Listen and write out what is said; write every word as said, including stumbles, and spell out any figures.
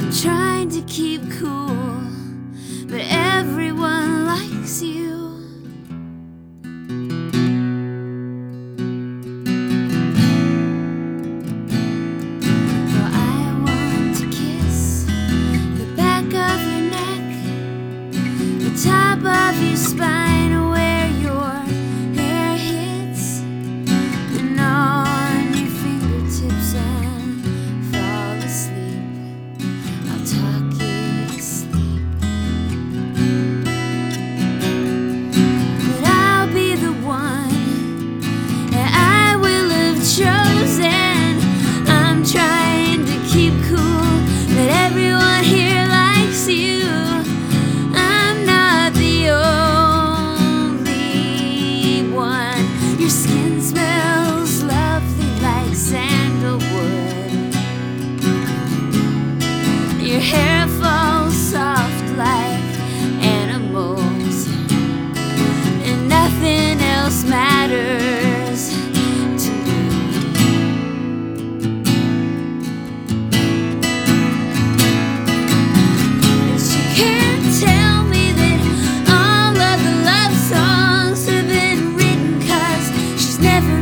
trying to keep cool, but everyone likes you. Well, I want to kiss the back of your neck, the top of your spine, where your hair hits, and on your fingertips, and fall asleep. I'll talk you to sleep. But I'll be the one that I will have chosen. I'm trying to keep cool, but everyone here likes you. I'm not the only one. Your skin smells lovely like sandalwood. Your hair falls soft like animals, and nothing else matters to me. And she can't tell me that all of the love songs have been written, 'cause she's never